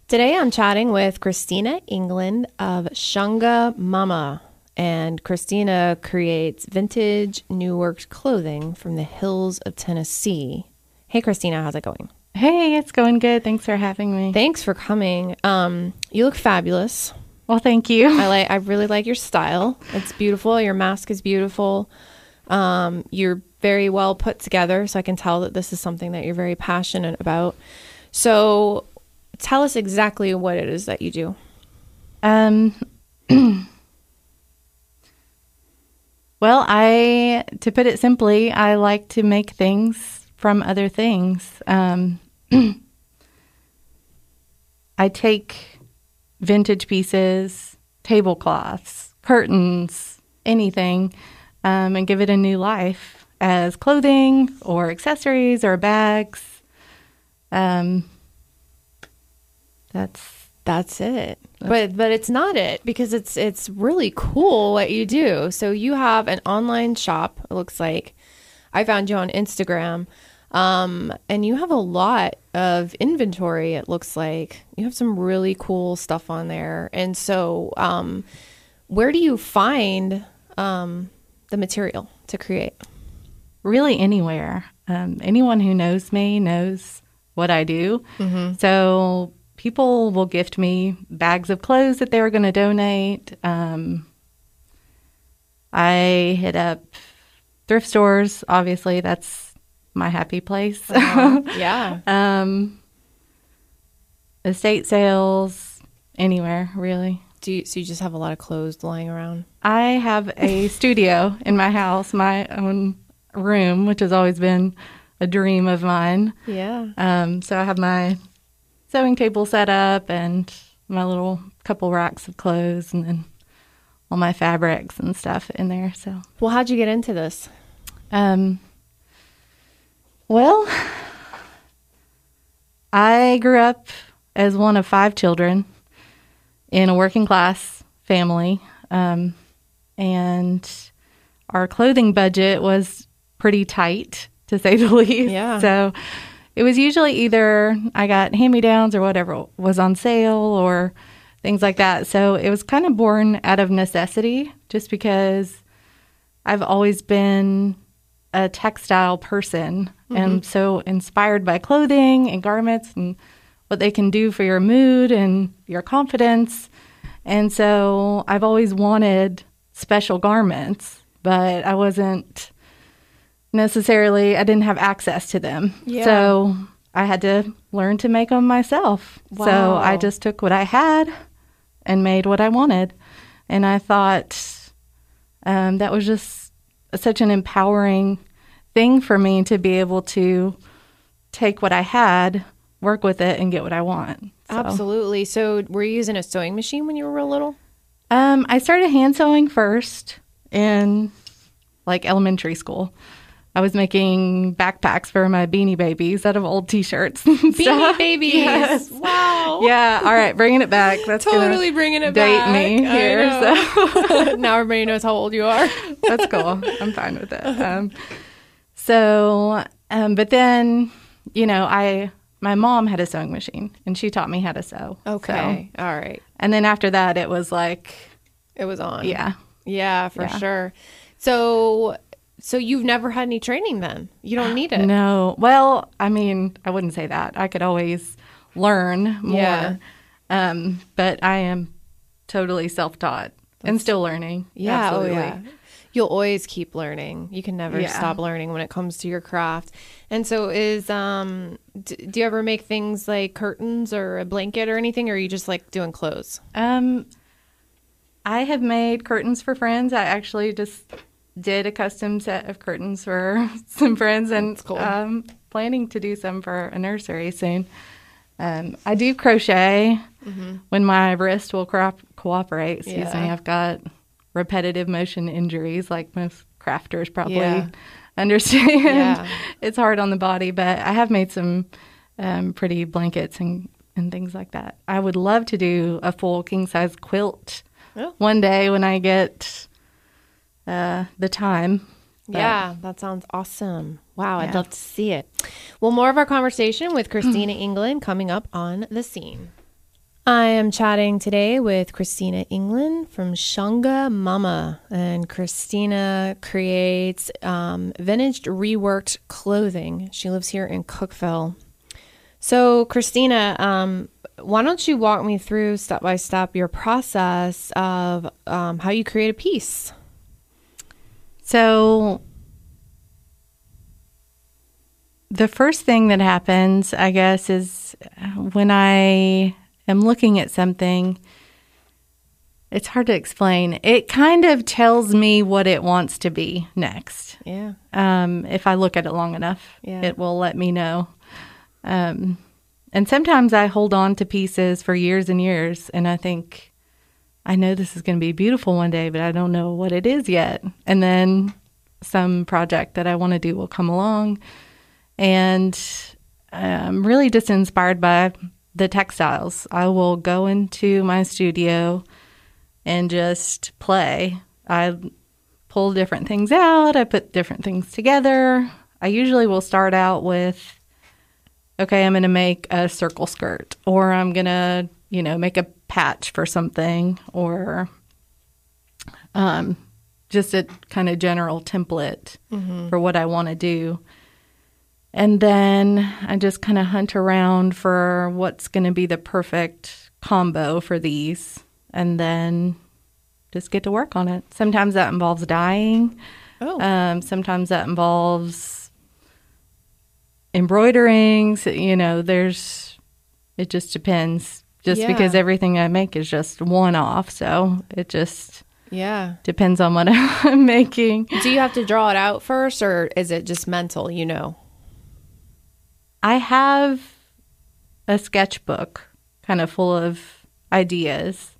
Today I'm chatting with Christina England of Shunga Mama. And Christina creates vintage, new worked clothing from the hills of Tennessee. Hey, Christina, how's it going? Hey, it's going good. Thanks for having me. Thanks for coming. You look fabulous. Well, thank you. I really like your style. It's beautiful. Your mask is beautiful. You're very well put together, so I can tell that this is something that you're very passionate about. So tell us exactly what it is that you do. Well, to put it simply, I like to make things from other things. I take vintage pieces, tablecloths, curtains, anything, and give it a new life as clothing or accessories or bags. That's it. But it's not it, because it's really cool what you do. So you have an online shop, it looks like. I found you on Instagram. And you have a lot of inventory, it looks like. You have some really cool stuff on there. And so where do you find the material to create? Really anywhere. Anyone who knows me knows what I do. Mm-hmm. So people will gift me bags of clothes that they were going to donate. I hit up thrift stores. Obviously, that's my happy place. Yeah. Estate sales, anywhere, really. So you just have a lot of clothes lying around? I have a studio in my house, my own room, which has always been a dream of mine. Yeah. So I have my sewing table set up and my little couple racks of clothes and then all my fabrics and stuff in there. So, well, how'd you get into this? Well, I grew up as one of 5 children in a working class family. And our clothing budget was pretty tight, to say the least. Yeah. So it was usually either I got hand-me-downs or whatever was on sale or things like that. So it was kind of born out of necessity, just because I've always been a textile person. Mm-hmm. And so inspired by clothing and garments and what they can do for your mood and your confidence. And so I've always wanted special garments, but I wasn't necessarily, I didn't have access to them. Yeah. So I had to learn to make them myself. Wow. So I just took what I had and made what I wanted. And I thought that was just such an empowering thing for me to be able to take what I had, work with it, and get what I want. So. Absolutely. So were you using a sewing machine when you were real little? I started hand sewing first in elementary school. I was making backpacks for my Beanie Babies out of old T-shirts. Beanie Babies. Yes. Wow. Yeah. All right. Bringing it back. That's totally bringing it date back. me here. So now everybody knows how old you are. That's cool. I'm fine with it. But then, my mom had a sewing machine and she taught me how to sew. Okay. So, all right. And then after that, it was it was on. Yeah. Yeah, for sure. So you've never had any training then? You don't need it? No. Well, I wouldn't say that. I could always learn more. Yeah. But I am totally self-taught and still learning. Yeah. Absolutely. Oh, yeah. You'll always keep learning. You can never stop learning when it comes to your craft. And so do you ever make things like curtains or a blanket or anything, or are you just doing clothes? I have made curtains for friends. I actually just did a custom set of curtains for some friends, and that's cool. Planning to do some for a nursery soon. I do crochet when my wrist will cooperate. Excuse me. I've got repetitive motion injuries, like most crafters probably understand. Yeah. It's hard on the body, but I have made some pretty blankets and things like that. I would love to do a full king-size quilt one day when I get the time. Yeah, that sounds awesome. Wow, I'd love to see it. Well, more of our conversation with Christina England coming up on The Scene. I am chatting today with Christina England from Shunga Mama, and Christina creates vintage reworked clothing. She lives here in Cookeville. So, Christina, why don't you walk me through step by step your process of how you create a piece? So, the first thing that happens, I guess, is when I am looking at something, it's hard to explain. It kind of tells me what it wants to be next. Yeah. If I look at it long enough, Yeah. it will let me know. And sometimes I hold on to pieces for years and years, and I think, I know this is going to be beautiful one day, but I don't know what it is yet. And then some project that I want to do will come along, and I'm really just inspired by the textiles. I will go into my studio and just play. I pull different things out. I put different things together. I usually will start out with, okay, I'm going to make a circle skirt, or I'm going to, make a patch for something, or just a kind of general template for what I want to do. And then I just kind of hunt around for what's going to be the perfect combo for these, and then just get to work on it. Sometimes that involves dyeing. Sometimes that involves embroidering. So, it just depends. Because everything I make is just one-off, so it just depends on what I'm making. Do you have to draw it out first, or is it just mental, I have a sketchbook kind of full of ideas.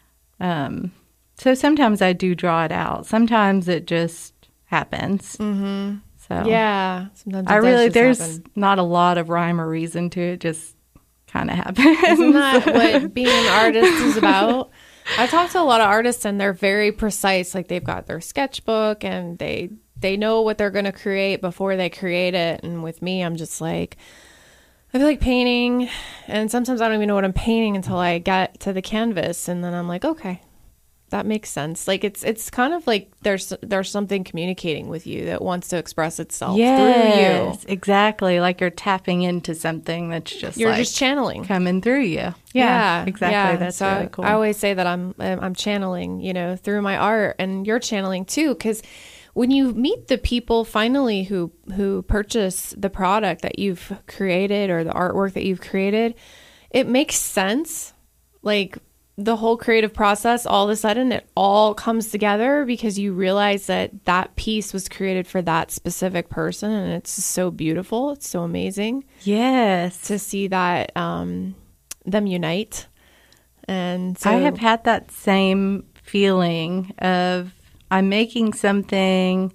So sometimes I do draw it out. Sometimes it just happens. Mm-hmm. So yeah, sometimes there's not a lot of rhyme or reason to it. Just kind of happens. Isn't that what being an artist is about? I talk to a lot of artists, and they're very precise. Like, they've got their sketchbook, and they know what they're going to create before they create it. And with me, I'm just like, I feel like painting, and sometimes I don't even know what I'm painting until I get to the canvas, and then I'm like, okay, that makes sense. Like, it's kind of like there's something communicating with you that wants to express itself through you. Exactly. Like you're tapping into something that's just you're just channeling coming through you. Yeah, exactly. Yeah. That's so really cool. I always say that I'm channeling, through my art, and you're channeling too, because when you meet the people finally who purchase the product that you've created or the artwork that you've created, it makes sense. Like, the whole creative process, all of a sudden it all comes together because you realize that piece was created for that specific person, and it's so beautiful. It's so amazing. Yes. To see that them unite. And so I have had that same feeling of I'm making something,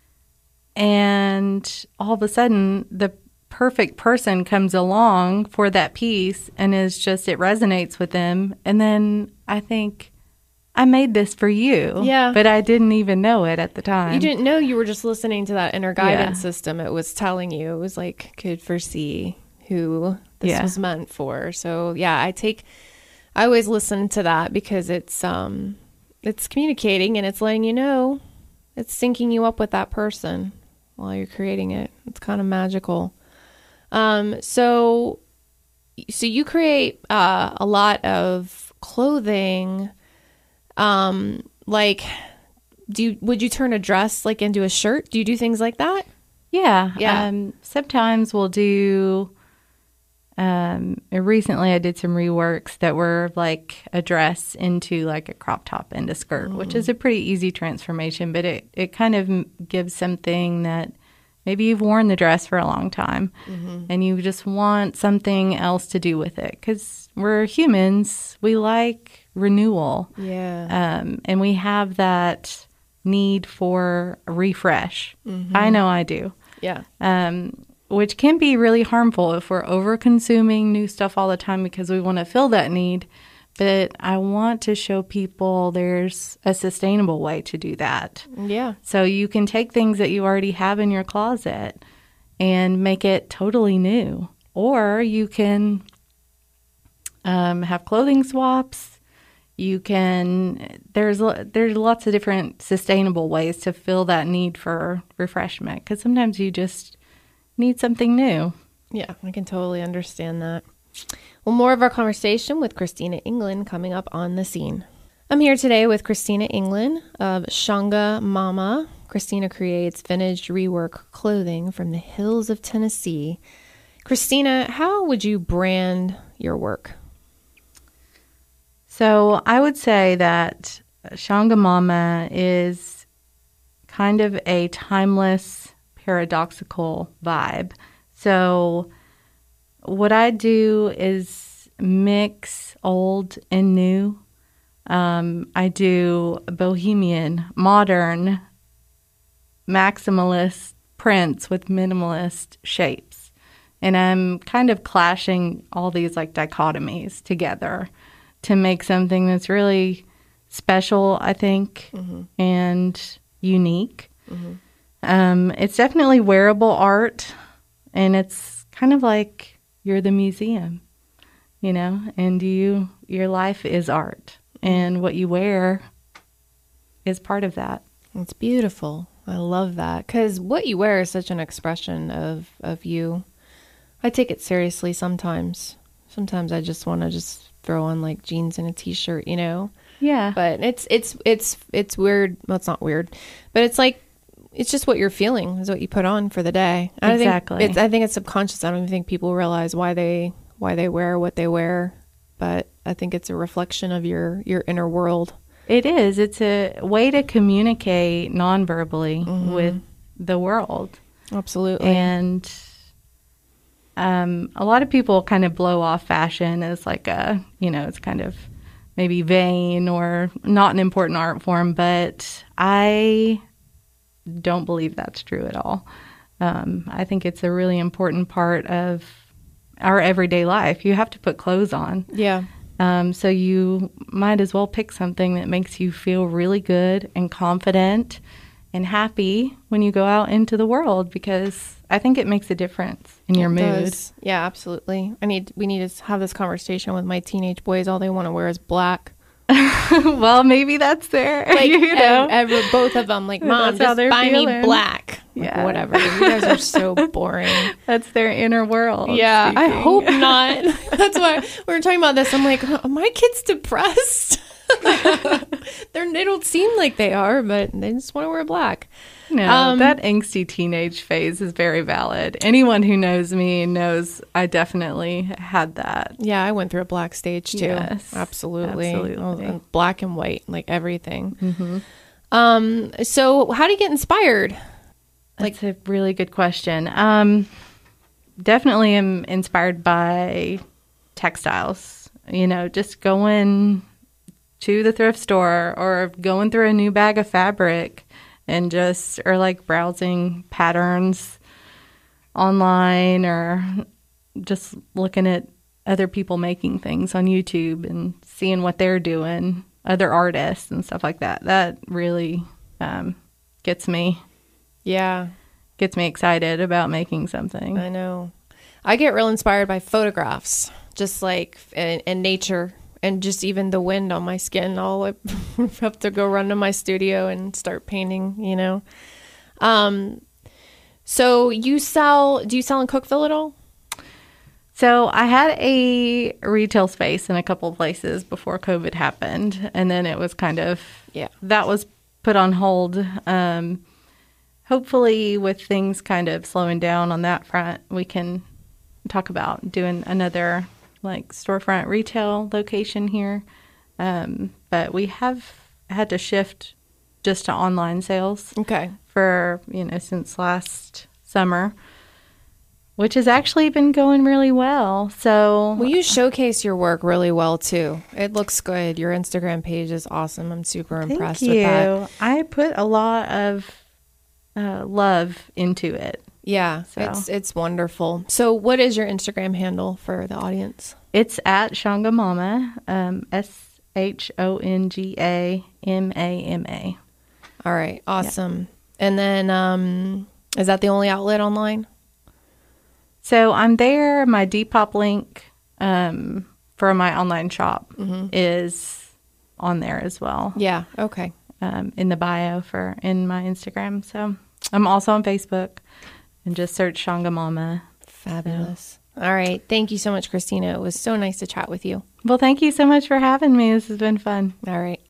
and all of a sudden the perfect person comes along for that piece, and it resonates with them. And then I think, I made this for you. Yeah. But I didn't even know it at the time. You didn't know. You were just listening to that inner guidance system. It was telling you. It was like, could foresee who this was meant for. So I always listen to that, because it's communicating, and it's letting you know, it's syncing you up with that person while you're creating it. It's kind of magical. So you create a lot of clothing. Like, would you turn a dress like into a shirt? Do you do things like that? Yeah. Yeah. Sometimes we'll do. Recently I did some reworks that were like a dress into like a crop top and a skirt, which is a pretty easy transformation, but it kind of gives something that maybe you've worn the dress for a long time and you just want something else to do with it, because we're humans. We like renewal. Yeah. And we have that need for a refresh. I know I do. Yeah. Which can be really harmful if we're over-consuming new stuff all the time because we want to fill that need. But I want to show people there's a sustainable way to do that. Yeah. So you can take things that you already have in your closet and make it totally new. Or you can have clothing swaps. There's lots of different sustainable ways to fill that need for refreshment, because sometimes you just need something new. Yeah, I can totally understand that. Well, more of our conversation with Christina England coming up on The Scene. I'm here today with Christina England of Shanga Mama. Christina creates vintage rework clothing from the hills of Tennessee. Christina, how would you brand your work? So I would say that Shanga Mama is kind of a timeless, paradoxical vibe. So what I do is mix old and new. I do bohemian, modern, maximalist prints with minimalist shapes. And I'm kind of clashing all these like dichotomies together to make something that's really special, I think, and unique. It's definitely wearable art, and it's kind of like you're the museum, and your life is art, and what you wear is part of that. It's beautiful. I love that, because what you wear is such an expression of you. I take it seriously sometimes. Sometimes I just want to throw on like jeans and a t-shirt, Yeah. But it's weird. Well, it's not weird, but it's like, it's just what you're feeling is what you put on for the day. And Exactly. I think it's subconscious. I don't even think people realize why they wear what they wear, but I think it's a reflection of your inner world. It is. It's a way to communicate non-verbally with the world. Absolutely. And a lot of people kind of blow off fashion as like it's kind of maybe vain or not an important art form, but I don't believe that's true at all. I think it's a really important part of our everyday life. You have to put clothes on. Yeah. So you might as well pick something that makes you feel really good and confident and happy when you go out into the world, because I think it makes a difference in your mood. Does. Yeah, absolutely. We need to have this conversation with my teenage boys. All they want to wear is black. Well, maybe that's their, both of them, like, Mom, just buy me black. Yeah. Like, whatever. You guys are so boring. That's their inner world. Yeah, speaking. I hope not. That's why we were talking about this. I'm like, are my kids depressed? They don't seem like they are, but they just want to wear black. No, that angsty teenage phase is very valid. Anyone who knows me knows I definitely had that. Yeah, I went through a black stage too. Yes, absolutely. absolutely. Black and white, like everything. So how do you get inspired? That's a really good question. Definitely am inspired by textiles. Just going to the thrift store or going through a new bag of fabric and or like browsing patterns online, or just looking at other people making things on YouTube and seeing what they're doing, other artists and stuff like that. That really gets me excited about making something. I know. I get real inspired by photographs, just like in nature. And just even the wind on my skin, I'll have to go run to my studio and start painting, So do you sell in Cookeville at all? So I had a retail space in a couple of places before COVID happened. And then it was that was put on hold. Hopefully with things kind of slowing down on that front, we can talk about doing another like storefront retail location here. But we have had to shift just to online sales. Okay. For, since last summer, which has actually been going really well. So you showcase your work really well too. It looks good. Your Instagram page is awesome. I'm super impressed with that. I put a lot of love into it. Yeah, so. It's wonderful. So what is your Instagram handle for the audience? It's at Shanga Mama, ShongaMama. All right, awesome. Yeah. And then is that the only outlet online? So I'm there. My Depop link for my online shop is on there as well. Yeah. Okay. In the bio in my Instagram. So I'm also on Facebook, and just search Shanga Mama. Fabulous. All right. Thank you so much, Christina. It was so nice to chat with you. Well, thank you so much for having me. This has been fun. All right.